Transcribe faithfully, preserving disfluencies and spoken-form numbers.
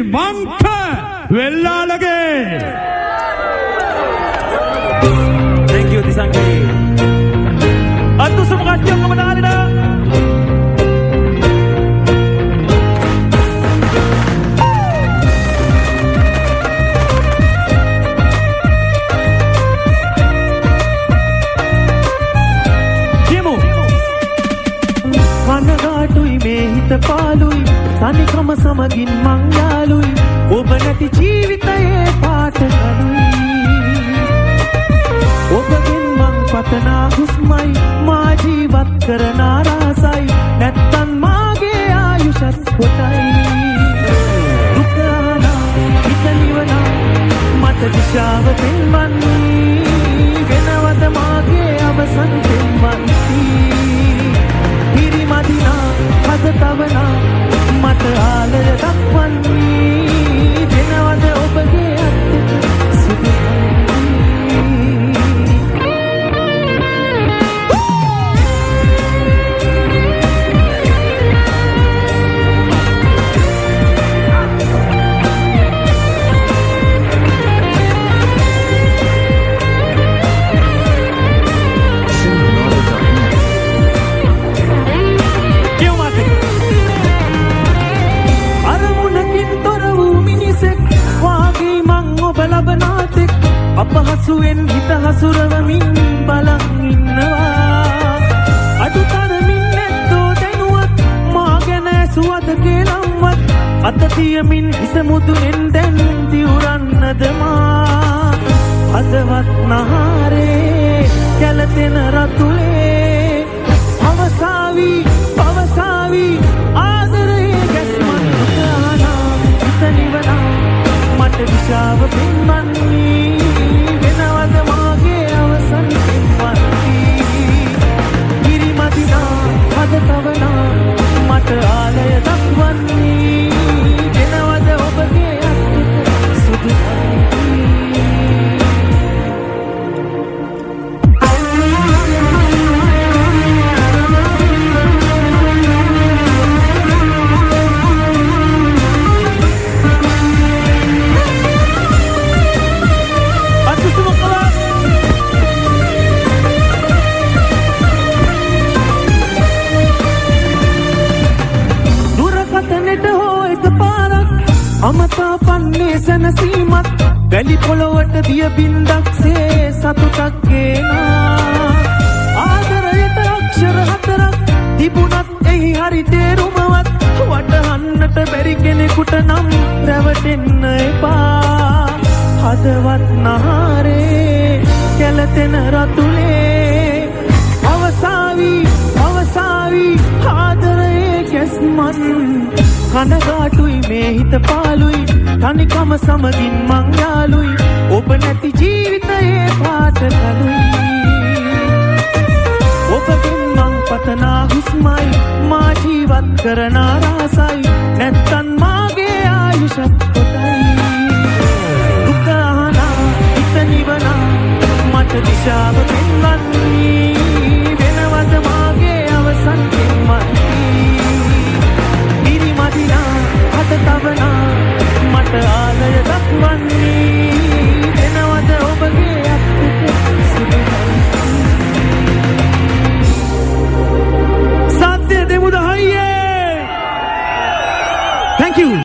සිරිවන්ත වෙල්ලාලගේ. Thank you Tisangkai. Atu semua kacau kemenangan dah. පාලුයි තනිකම සමගින් මං යාළුයි ඔබ නැති ජීවිතයේ පාට කළුයි ඔබගෙන් මං පතනා හුස්මයි මා ජීවත් කරන ආසයි නැත්තන් මාගේ ආයුෂත් කොටයි දුකනා හිතලිවනා මට දිශාව පෙන්වන්නේ වෙනවද මාගේ අවසන් පෙන්වන්නේ පිරිමදිනා හද තවනා මට ආලය දක්වන්නේ දෙනවද ඔබගේ අත්තට සුදු අපහසුවෙන් හිත හසුරවමින් බලන් ඉන්නවා අඩු තරමින් නැත්තෝ දැනුවත් මා ගැන ඇසුවද කියලම්වත් අත තියමින් හිස මුදුනෙන් දැන් දිවුරන්නද මා හදවත් නහරේ කැළතෙන රතුලේ අවසාවි පවසාවි ආදරේ ගැස්මන් ගානා හිත නිවනා මට විශාව පෙන්වන්නේ වෙනවද මාගේ අවසන් පෙන්වන්නේ ගිරිමදිනා හද තවනා මට ආලය දක්වන්නේ වෙනවද ඔබගේ අත්තට සුදු අමතා පන්නේ සැනසීමත් වැලි පොළොවට දිය බින්දක්සේ සතුටක් ගේනා ආදරයට අක්ෂර හතරක් තිබුණත් එහි හරි තේරුමවත් වටහන්නට බැරි කෙනෙකුට නම් රැවටෙන්න එපා හදවත් නහරේ කැළතෙන රතුලේ අවසාවි අවසාවි ආදරයේ කැස්මන් කනගාටුයි මේ හිත පාලුයි තනිකම සමගින් මං යාළුයි ඔබ නැති ජීවිතයේ පාට කළුයි ඔබගෙන් මං පතනා හුස්මයි මා ජීවත් කරන ආසයි නැත්තන් මාගේ ආයුෂත් කොටයි දුක අහනා හිත නිවනා මට දිශාව පෙන්වන්නේ වෙනවද මාගේ අවසන් පෙන්වන්නේ මදිනා හද තවනා මට ආලය දක්වන්නේ